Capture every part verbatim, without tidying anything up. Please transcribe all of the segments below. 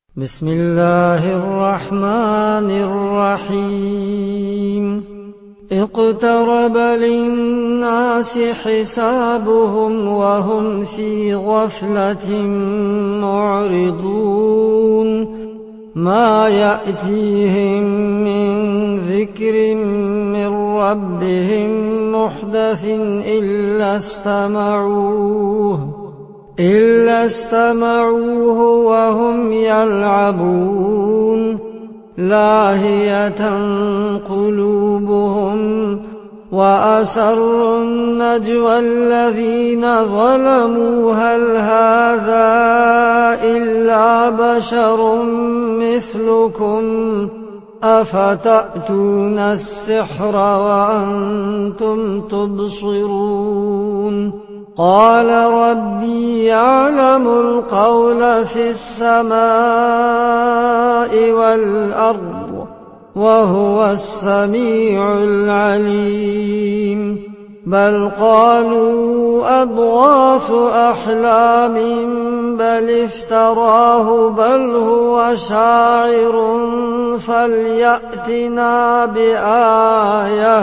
بسم الله الرحمن الرحيم اقترب للناس حسابهم وهم في غفلة معرضون ما يأتيهم من ذكر من ربهم محدث إلا استمعوه إلا استمعوه وهم يلعبون لاهية قلوبهم وأسروا النجوى الذين ظلموا هل هذا إلا بشر مثلكم أفتأتون السحر وأنتم تبصرون قال ربي يعلم القول في السماء والأرض وهو السميع العليم بل قالوا أضغاث أحلام بل افتراه بل هو شاعر فليأتنا بآية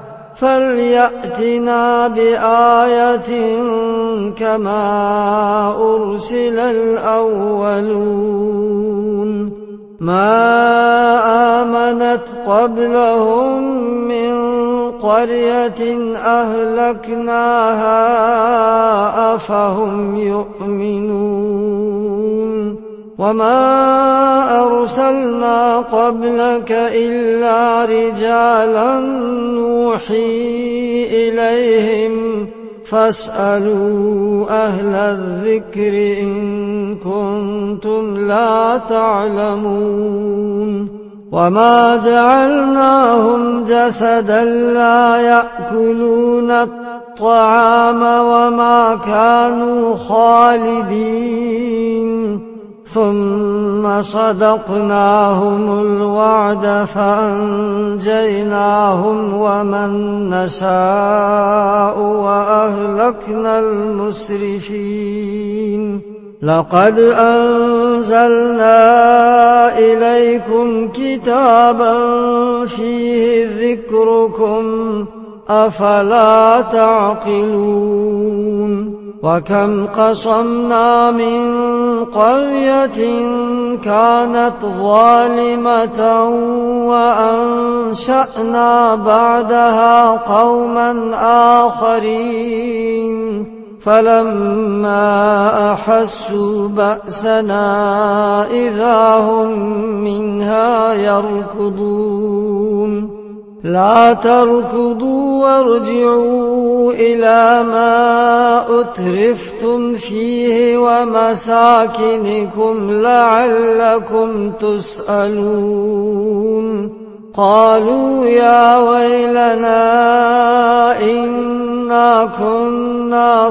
فليأتنا بآية كما أرسل الأولون ما آمنت قبلهم من قرية أهلكناها أفهم يؤمنون وما أرسلنا قبلك إلا رجالا نوحي إليهم فاسألوا أهل الذكر إن كنتم لا تعلمون وما جعلناهم جسدا لا يأكلون الطعام وما كانوا خالدين ثم صدقناهم الوعد فأنجيناهم ومن نشاء وأهلكنا المسرفين لقد أنزلنا إليكم كتابا فيه ذكركم أفلا تعقلون وكم قصمنا من قرية كانت ظالمة وأنشأنا بعدها قوما آخرين فلما أحسوا بأسنا إذا هم منها يركضون لا تركضوا وارجعوا إلى ما أترفتم فيه ومساكنكم لعلكم تسألون قالوا يا ويلنا إنا كنا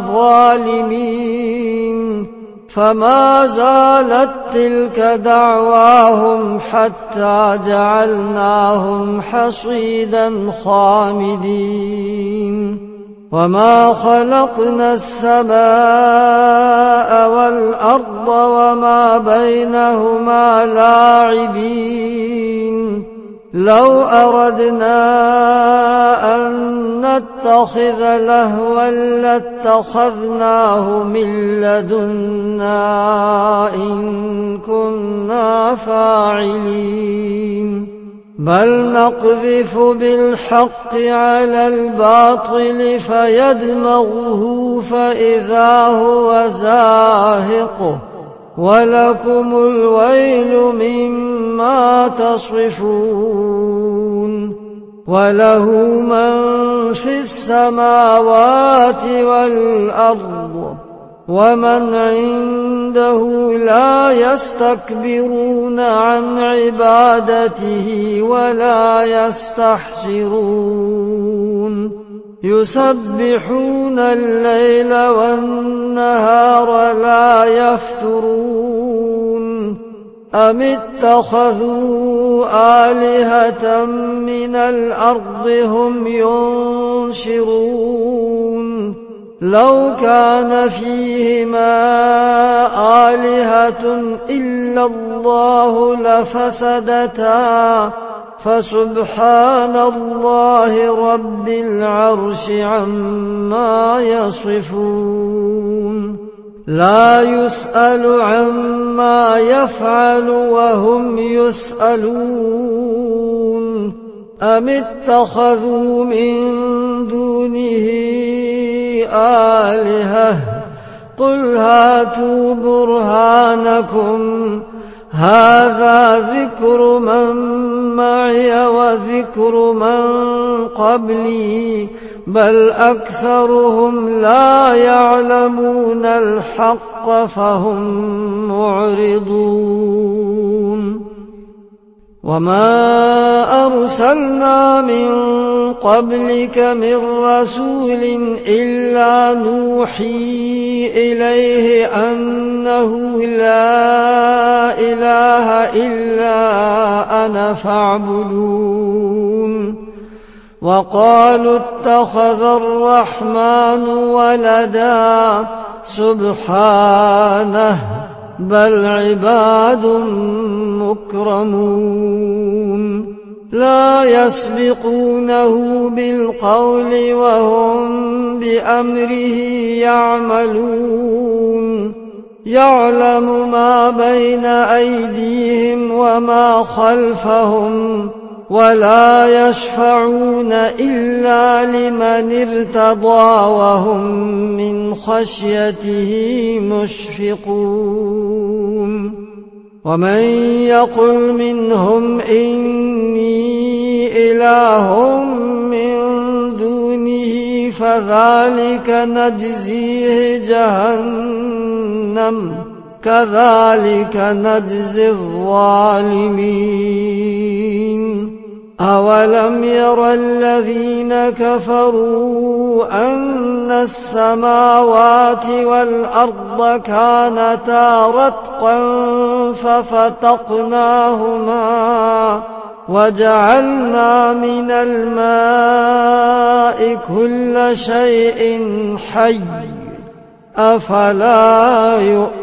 ظالمين فما زالت تلك دعواهم حتى جعلناهم حصيدا خامدين وما خلقنا السماء والأرض وما بينهما لاعبين لو أردنا أن نتخذ لهوا لاتخذناه من لدنا إن كنا فاعلين بل نقذف بالحق على الباطل فيدمغه فإذا هو زاهق ولكم الويل مما تصفون وله من في السماوات والأرض ومن عنده لا يستكبرون عن عبادته ولا يستحسرون يسبحون الليل والنهار لا يفترون أم اتخذوا آلهة من الأرض هم ينشرون لو كان فيهما آلهة إلا الله لفسدتا فسبحان الله رب العرش عما يصفون لا يسأل عما يفعل وهم يسألون أم اتخذوا من دونه آلهة قل هاتوا برهانكم هذا ذكر من معي وذكر من قبلي بل أكثرهم لا يعلمون الحق فهم معرضون وما أرسلنا من قبلك من رسول إلا نوحي إليه أنه لا إله إلا أنا فاعبدون وقالوا اتخذ الرحمن ولدا سبحانه بل عباد مكرمون لا يسبقونه بالقول وهم بأمره يعملون يعلم ما بين أيديهم وما خلفهم ولا يشفعون إلا لمن ارتضى وهم من خشيته مشفقون ومن يقل منهم إني إله من دونه فذلك نجزيه جهنم كذلك نجزي الظالمين أولم ير الذين كفروا أن السماوات والأرض كانتا رتقا ففتقناهما وجعلنا من الماء كل شيء حي أفلا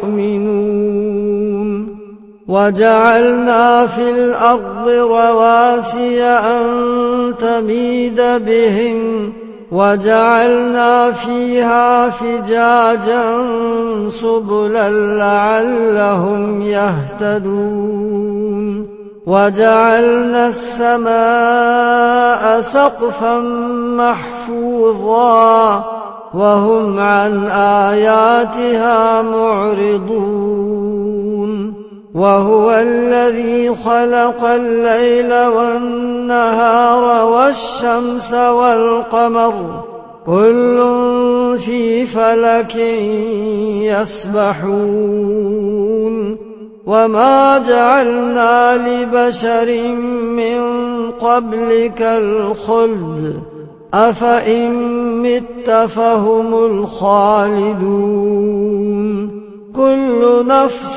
يؤمنون وجعلنا في الأرض رواسي أن تميد بهم وجعلنا فيها فجاجا سبلا لعلهم يهتدون وجعلنا السماء سقفا محفوظا وهم عن آياتها معرضون وهو الذي خلق الليل والنهار والشمس والقمر كل في فلك يسبحون وما جعلنا لبشر من قبلك الخلد أفإن مت فهم الخالدون كل نفس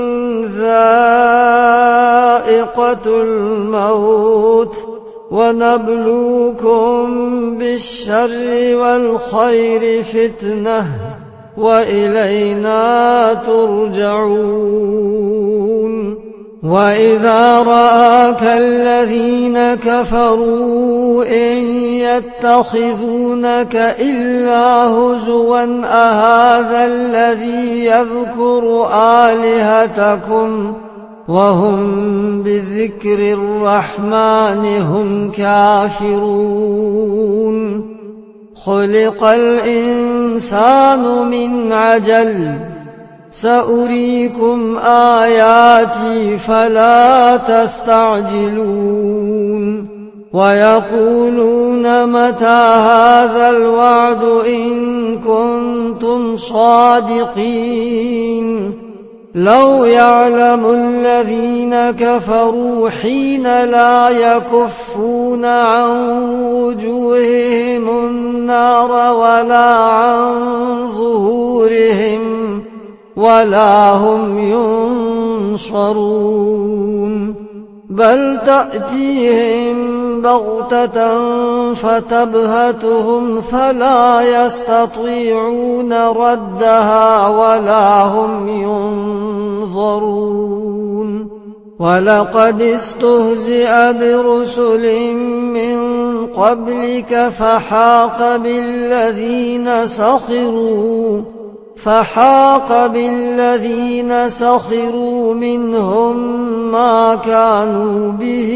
ذائقة الموت ونبلوكم بالشر والخير فتنة وإلينا ترجعون وإذا رآك الذين كفروا إن يتخذونك إلا هزوا أهذا الذي يذكر آلهتكم وهم بذكر الرحمن هم كافرون خلق الإنسان من عجل سأريكم آياتي فلا تستعجلون ويقولون متى هذا الوعد إن كنتم صادقين لو يعلم الذين كفروا حين لا يكفون عن وجوههم النار ولا عن ظهورهم ولا هم ينصرون بل تأتيهم بغتة فتبهتهم فلا يستطيعون ردها ولا هم ينظرون ولقد استهزئ برسل من قبلك فحاق بالذين سخروا فحاق بالذين سخروا منهم ما كانوا به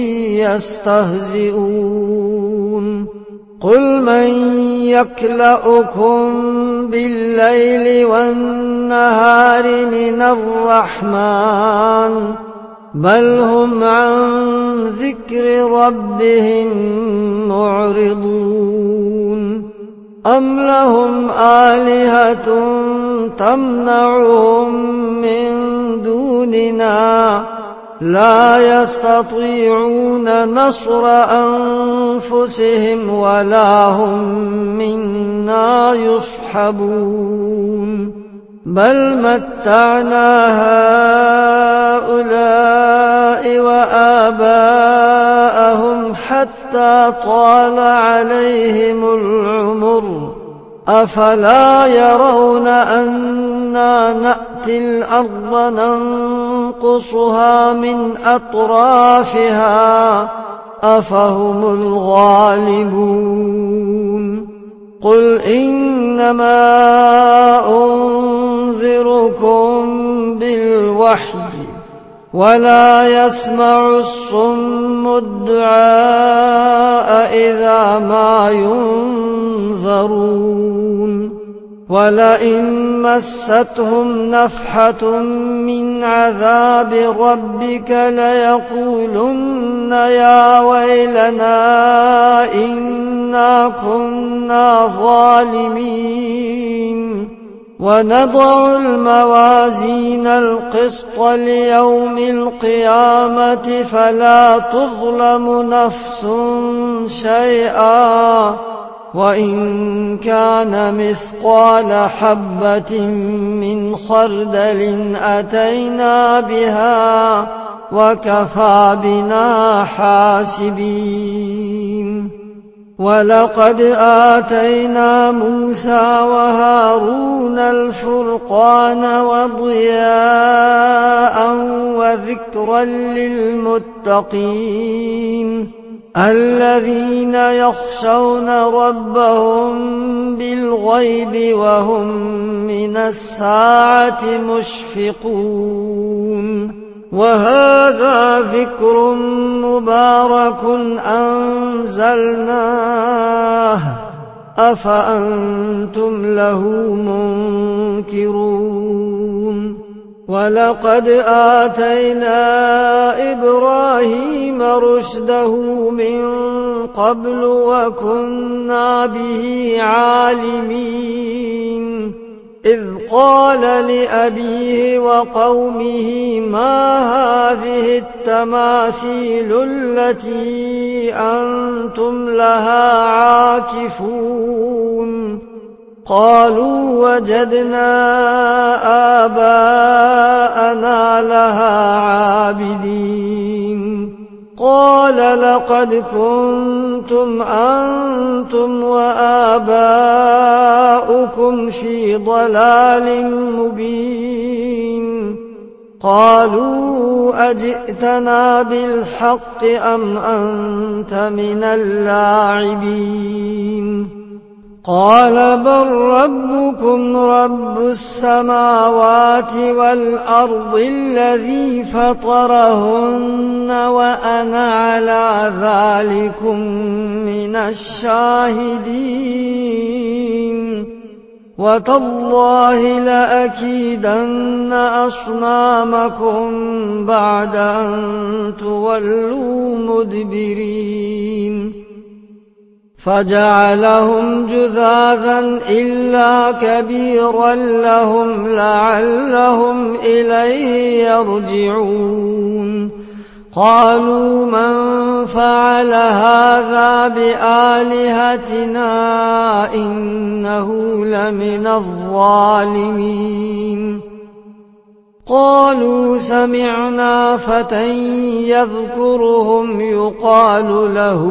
يستهزئون قل من يكلؤكم بالليل والنهار من الرحمن بل هم عن ذكر ربهم معرضون أم لهم آلهة تمنعهم من دوننا لا يستطيعون نصر أنفسهم ولا هم منا يصحبون بل متعنا هؤلاء وآباءهم حتى طال عليهم العمر أفلا يرون أنا نأتي الأرض ننقصها من أطرافها أفهم الغالبون قل إنما أنذركم بالوحي ولا يسمع الصم الدعاء إذا ما ينذرون ولئن مستهم نفحة من عذاب ربك ليقولن يا ويلنا إنا كنا ظالمين ونضع الموازين القسط ليوم القيامة فلا تظلم نفس شيئا وإن كان مثقال حبة من خردل أتينا بها وكفى بنا حاسبين ولقد آتينا موسى وهارون الفرقان وضياء وذكرا للمتقين الذين يخشون ربهم بالغيب وهم من الساعة مشفقون وهذا ذكر مبارك أنزلناه أفأنتم له منكرون ولقد آتينا إبراهيم رشده من قبل وكنا به عالمين إذ قال لأبيه وقومه ما هذه التماثيل التي أنتم لها عاكفون قالوا وجدنا آباءنا لها عابدين قال لقد كنتم أنتم وآباؤكم في ضلال مبين قالوا أجئتنا بالحق أم أنت من اللاعبين قال بل ربكم رب السماوات والأرض الذي فطرهن وأنا على ذلكم من الشاهدين وتالله لأكيدن أصنامكم بعد أن تولوا مدبرين فجعلهم جذاذا إلا كبيرا لهم لعلهم إليه يرجعون قالوا من فعل هذا بآلهتنا إنه لمن الظالمين قالوا سمعنا فتى يذكرهم يقال له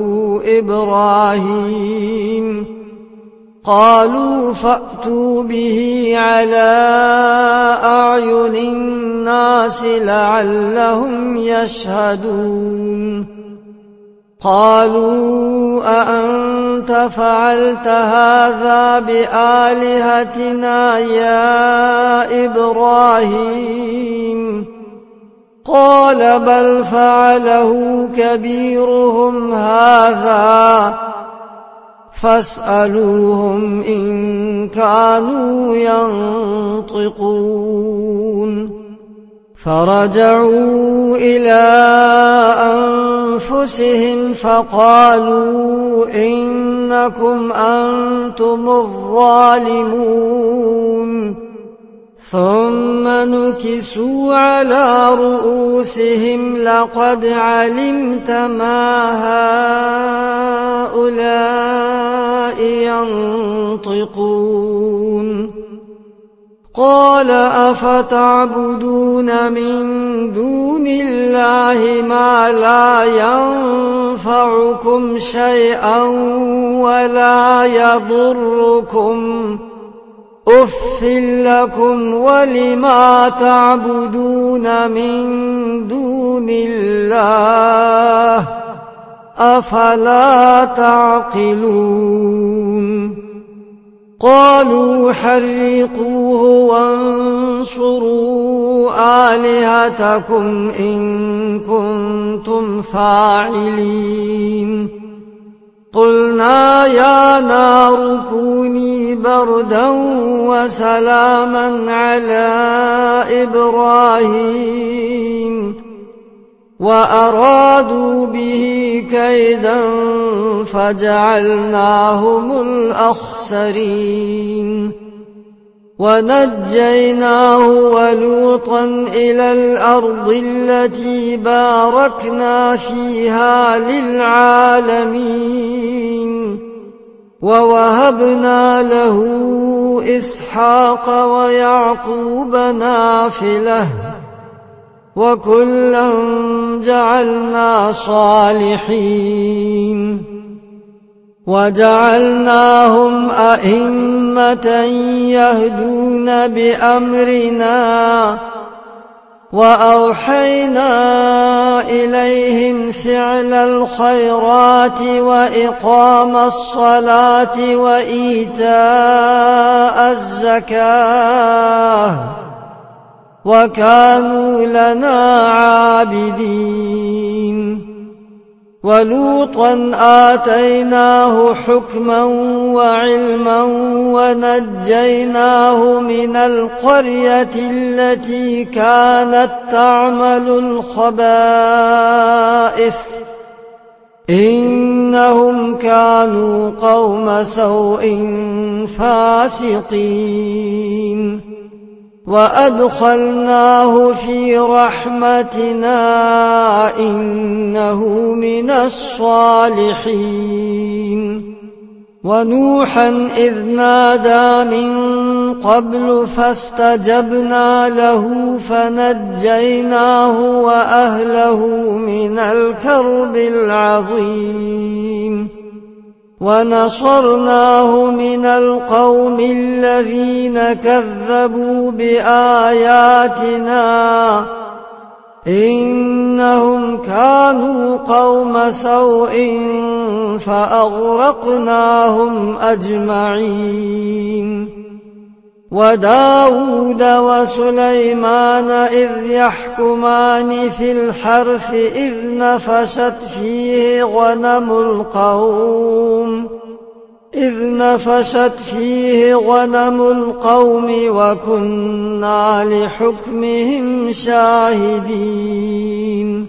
إبراهيم قالوا فأتوا به على أعين الناس لعلهم يشهدون قالوا أأنت فعلت هذا بآلهتنا يا إبراهيم قال بل فعله كبيرهم هذا فاسألوهم إن كانوا ينطقون فرجعوا إلى أنفسهم فقالوا إنكم أنتم الظالمون ثم نكسوا على رؤوسهم لقد علمت ما هؤلاء ينطقون قال أفتعبدون من دون الله ما لا ينفعكم شيئا ولا يضركم أف لكم ولما تعبدون من دون الله أفلا تعقلون قالوا حرقوه وانصروا آلهتكم إن كنتم فاعلين قلنا يا نار كوني بردا وسلاما على إبراهيم وأرادوا به كيدا فجعلناهم الأخسرين ونجيناه ولوطا إلى الأرض التي باركنا فيها للعالمين ووهبنا له إسحاق ويعقوب نافلة وكلا جعلنا صالحين وجعلناهم أئمة يهدون بأمرنا وأوحينا إليهم فعل الخيرات وإقام الصلاة وإيتاء الزكاة وكانوا لنا عابدين ولوطا آتيناه حكما وعلما ونجيناه من القرية التي كانت تعمل الخبائث إنهم كانوا قوم سوء فاسقين وأدخلناه في رحمتنا إنه من الصالحين ونوحا إذ نادى من قبل فاستجبنا له فنجيناه وأهله من الكرب العظيم ونصرناه من القوم الذين كذبوا بآياتنا إنهم كانوا قوم سوء فأغرقناهم أجمعين وداود وسليمان إذ يحكمان في الحرث إذ نفشت فيه غنم القوم إذ نفشت فيه غنم القوم وكنا لحكمهم شاهدين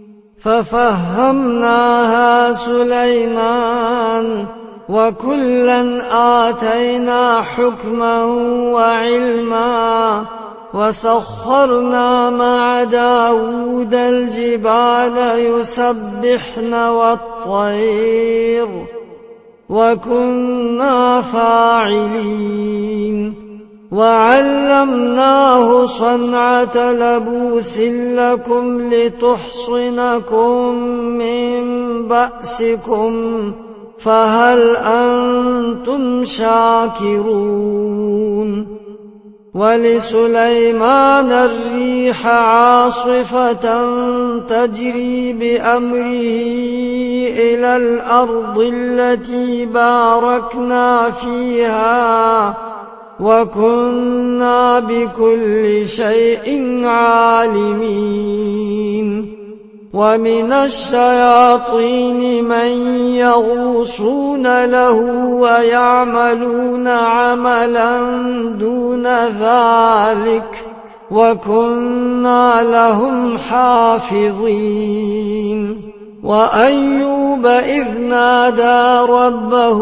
ففهمناها سليمان وكلا آتينا حكما وعلما وسخرنا مع داود الجبال يسبحن والطير وكنا فاعلين وعلمناه صنعة لبوس لكم لتحصنكم من بأسكم فهل أنتم شاكرون ولسليمان الريح عاصفة تجري بأمره إلى الأرض التي باركنا فيها وكنا بكل شيء عالمين ومن الشياطين من يغوصون له ويعملون عملا دون ذلك وكنا لهم حافظين وأيوب إذ نادى ربه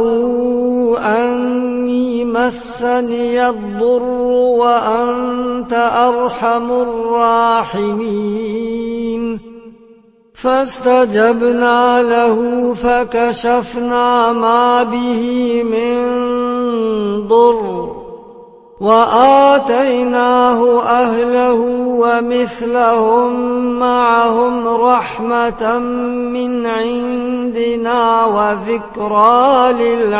أني مسني الضر وأنت أرحم الراحمين فاستجبنا له فكشفنا ما به من ضر وآتيناه أهله ومثلهم معهم رحمة من عندنا وذكرى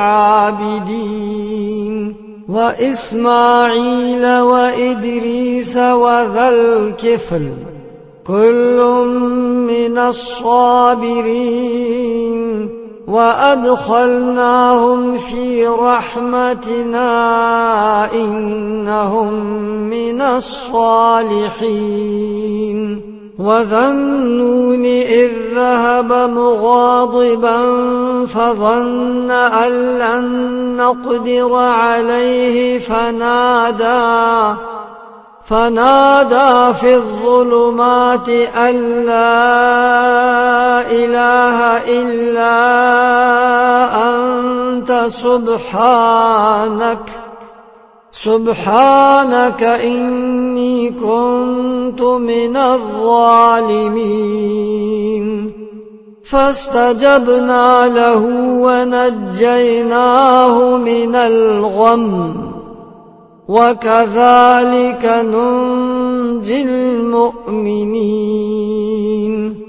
للعابدين وإسماعيل وإدريس وذا الكفل كل من الصابرين وأدخلناهم في رحمتنا إنهم من الصالحين وذا النون إذ ذهب مغاضبا فظن أن لن نقدر عليه فنادى فنادى في الظلمات أن لا إله إلا أنت سبحانك سبحانك إني كنت من الظالمين فاستجبنا له ونجيناه من الغم وكذلك ننجي المؤمنين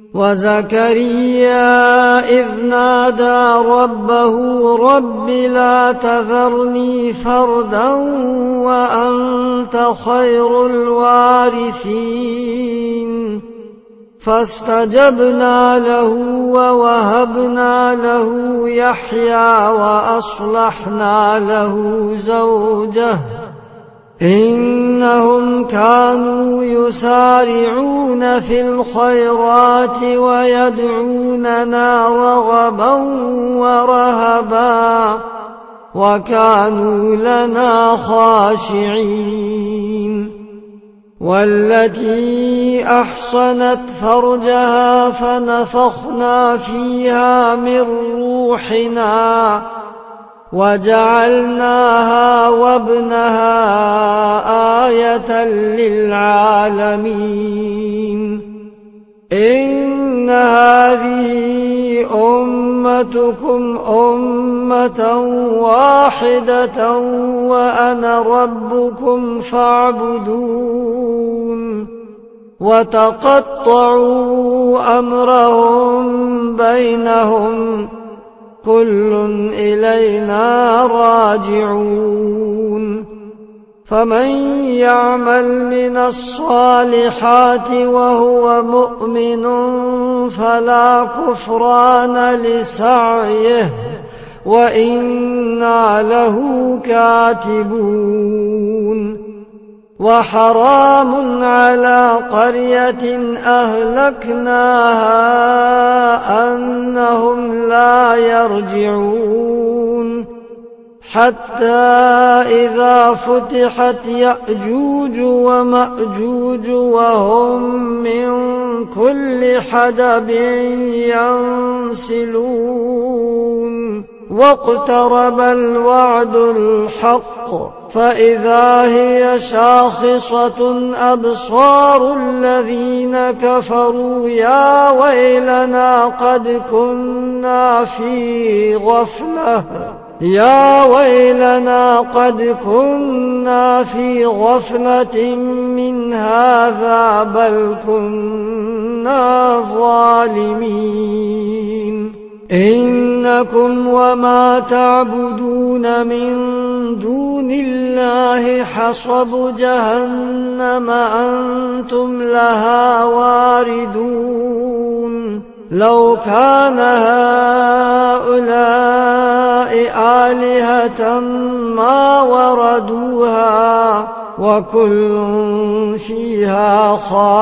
وزكريا إذ نادى ربه رب لا تذرني فردا وأنت خير الوارثين فاستجبنا له ووهبنا له يحيى وأصلحنا له زوجه إنهم كانوا يسارعون في الخيرات ويدعوننا رغبا ورهبا وكانوا لنا خاشعين والتي أحصنت فرجها فنفخنا فيها من روحنا وجعلناها وابنها آية للعالمين إن هذه أمتكم أمة واحدة وأنا ربكم فاعبدون وتقطعوا أمرهم بينهم كل إلينا راجعون فمن يعمل من الصالحات وهو مؤمن فلا كفران لسعيه وإنا له كاتبون وحرام على قرية أهلكناها أنهم لا يرجعون حتى إذا فتحت يأجوج ومأجوج وهم من كل حدب ينسلون واقترب الوعد الحق فإذا هي شاخصة أبصار الذين كفروا يا ويلنا قد كنا في غفلة يا ويلنا قد كنا في غفلة من هذا بل كنا ظالمين إنكم وما تعبدون من دون الله حصب جهنم أنتم لها واردون لو كان هؤلاء آلهة ما وردوها وكل فيها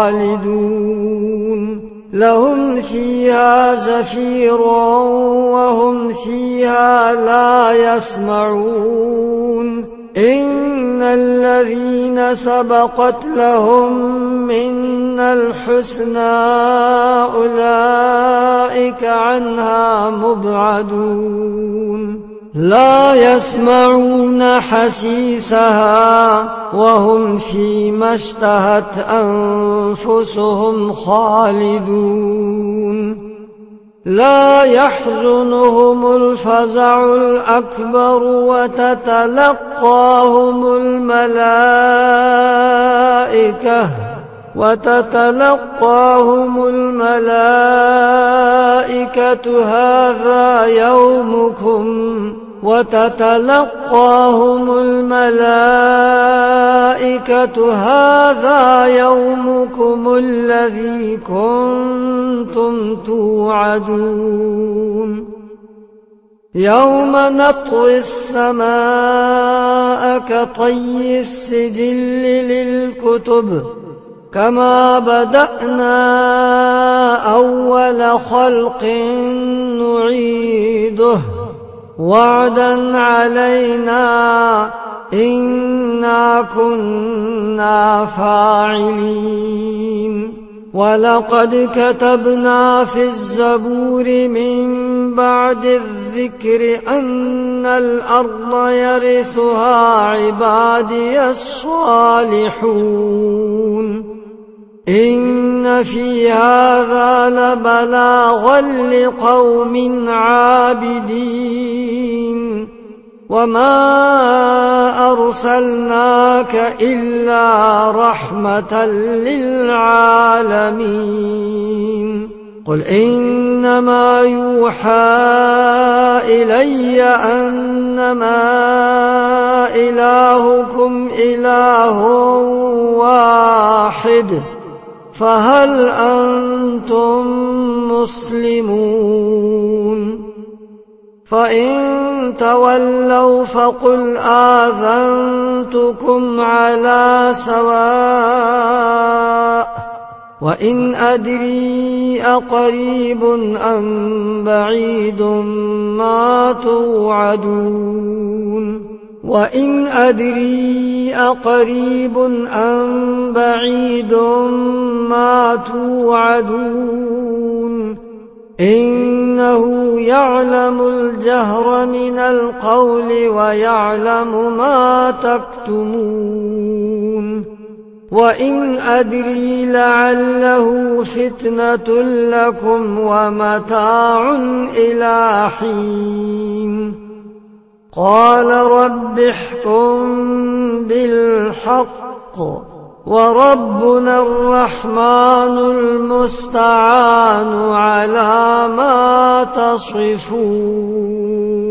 خالدون لهم فيها زفير وهم فيها لا يسمعون إن الذين سبقت لهم منا الحسنى أولئك عنها مبعدون لا يسمعون حسيسها وهم فيما اشتهت أنفسهم خالدون لا يحزنهم الفزع الأكبر وتتلقاهم الملائكة وتتلقاهم الملائكة هذا يومكم وتتلقاهم الملائكة هذا يومكم الذي كنتم توعدون يوم نطوي السماء كطي السجل للكتب كما بدأنا أول خلق نعيده وعدا علينا إنا كنا فاعلين ولقد كتبنا في الزبور من بعد الذكر أن الأرض يرثها عبادي الصالحون إن في هذا لبلاغا لقوم عابدين وما أرسلناك إلا رحمة للعالمين قل إنما يوحى إلي أنما إلهكم إله واحد فهل أنتم مسلمون فإن تولوا فقل آذنتكم على سواء وإن أدري أقريب أم بعيد ما توعدون وإن أدري أقريب أم بعيد ما توعدون إنه يعلم الجهر من القول ويعلم ما تكتمون وإن أدري لعله فتنة لكم ومتاع إلى حين قال رب احكم بالحق وربنا الرحمن المستعان على ما تصفون.